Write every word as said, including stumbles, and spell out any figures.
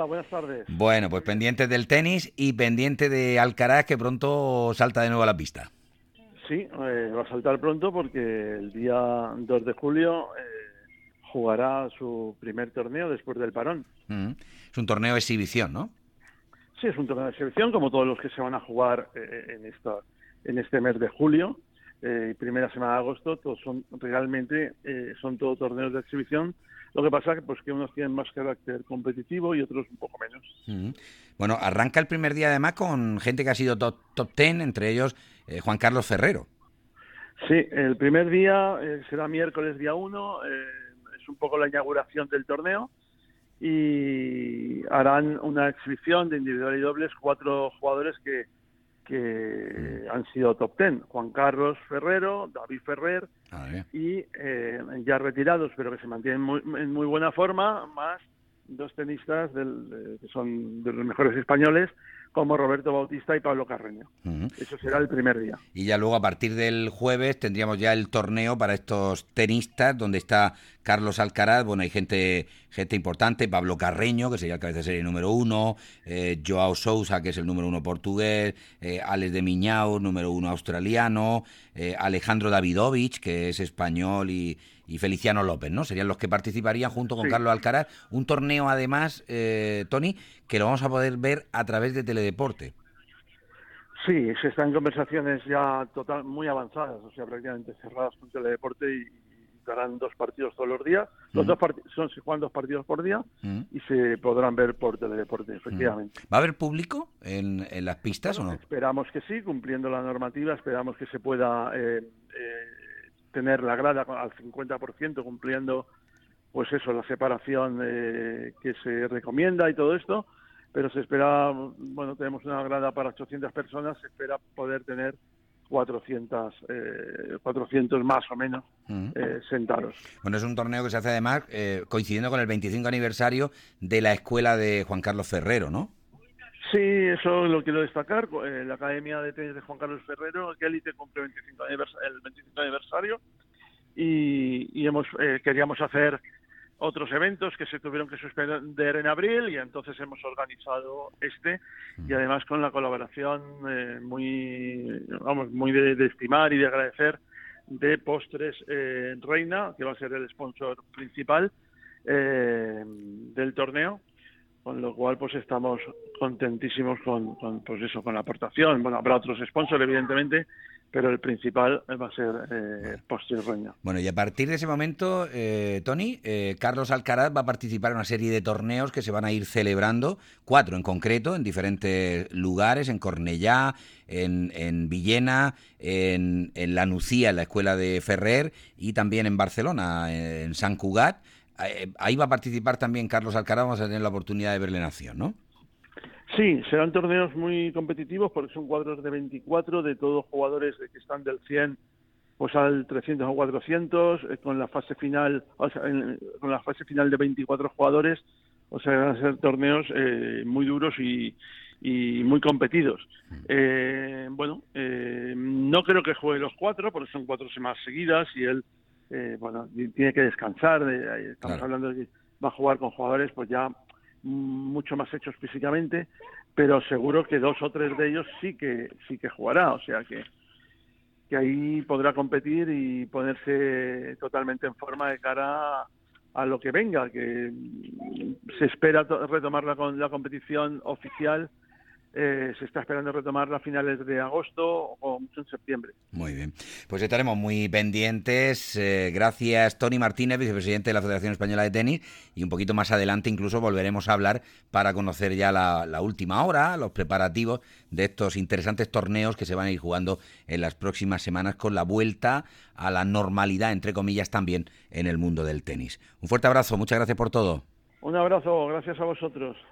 buenas tardes. Bueno, pues pendientes del tenis y pendiente de Alcaraz, que pronto salta de nuevo a la pista. Sí, eh, va a saltar pronto porque el día dos de julio eh, jugará su primer torneo después del parón. Mm. Es un torneo de exhibición, ¿no? Sí, es un torneo de exhibición, como todos los que se van a jugar eh, en, esta, en este mes de julio. Eh, primera semana de agosto, todos son realmente eh, son todos torneos de exhibición. Lo que pasa que pues que unos tienen más carácter competitivo y otros un poco menos. Mm. Bueno, arranca el primer día además con gente que ha sido top, top ten, entre ellos eh, Juan Carlos Ferrero. Sí, el primer día eh, será miércoles día uno, eh, es un poco la inauguración del torneo y harán una exhibición de individual y dobles cuatro jugadores que que han sido top ten, Juan Carlos Ferrero, David Ferrer y eh, ya retirados, pero que se mantienen muy, en muy buena forma, más dos tenistas del, de, que son de los mejores españoles, como Roberto Bautista y Pablo Carreño. Uh-huh. Eso será el primer día. Y ya luego, a partir del jueves, tendríamos ya el torneo para estos tenistas, donde está Carlos Alcaraz. Bueno, hay gente gente importante, Pablo Carreño, que sería el cabeza de serie número uno, eh, Joao Sousa, que es el número uno portugués, eh, Alex de Miñao, número uno australiano, eh, Alejandro Davidovich, que es español, y, y Feliciano López, ¿no? Serían los que participarían junto con sí. Carlos Alcaraz. Un torneo, además, eh, Tony, que lo vamos a poder ver a través de Teledeporte. Sí, se están en conversaciones ya total muy avanzadas, o sea, prácticamente cerradas con Teledeporte y darán dos partidos todos los días. Los mm. dos partidos son se juegan dos partidos por día mm. y se podrán ver por Teledeporte, efectivamente. ¿Va a haber público en, en las pistas bueno, o no? Esperamos que sí, cumpliendo la normativa, esperamos que se pueda eh, eh, tener la grada al cincuenta por ciento, cumpliendo, pues eso, la separación eh, que se recomienda y todo esto. Pero se espera, bueno, tenemos una grada para ochocientas personas, se espera poder tener cuatrocientos, eh, cuatrocientos más o menos uh-huh. eh, sentados. Bueno, es un torneo que se hace además eh, coincidiendo con el veinticinco aniversario de la escuela de Juan Carlos Ferrero, ¿no? Sí, eso lo quiero destacar. Eh, la Academia de Tenis de Juan Carlos Ferrero, que élite cumple el veinticinco aniversario, el veinticinco aniversario y, y hemos eh, queríamos hacer otros eventos que se tuvieron que suspender en abril y entonces hemos organizado este y además con la colaboración eh, muy vamos muy de, de estimar y de agradecer de Postres eh, Reina, que va a ser el sponsor principal eh, del torneo, con lo cual pues estamos contentísimos con, con pues eso con la aportación. Bueno, habrá otros sponsors evidentemente, pero el principal va a ser eh, Postres Reina. Bueno, y a partir de ese momento, eh, Tony, eh, Carlos Alcaraz va a participar en una serie de torneos que se van a ir celebrando, cuatro en concreto, en diferentes lugares, en Cornellá, en, en Villena, en, en La Nucía, en la escuela de Ferrer, y también en Barcelona, en Sant Cugat. Eh, ahí va a participar también Carlos Alcaraz, vamos a tener la oportunidad de verle en acción, ¿no? Sí, serán torneos muy competitivos porque son cuadros de veinticuatro, de todos jugadores que están del cien pues al trescientos o cuatrocientos, eh, con la fase final, o sea, en, con la fase final de veinticuatro jugadores, o sea, van a ser torneos eh, muy duros y, y muy competidos. Eh, bueno, eh, no creo que juegue los cuatro, porque son cuatro semanas seguidas y él, eh, bueno, tiene que descansar. Eh, estamos claro. hablando de que va a jugar con jugadores, pues ya mucho más hechos físicamente, pero seguro que dos o tres de ellos sí que sí que jugará, o sea que que ahí podrá competir y ponerse totalmente en forma de cara a, a lo que venga, que se espera retomar la, la competición oficial. Eh, se está esperando retomarla a finales de agosto o mucho en septiembre. Muy bien, pues estaremos muy pendientes. Eh, gracias, Tony Martínez, vicepresidente de la Federación Española de Tenis, y un poquito más adelante incluso volveremos a hablar para conocer ya la, la última hora, los preparativos de estos interesantes torneos que se van a ir jugando en las próximas semanas con la vuelta a la normalidad, entre comillas, también en el mundo del tenis. Un fuerte abrazo, muchas gracias por todo. Un abrazo, gracias a vosotros.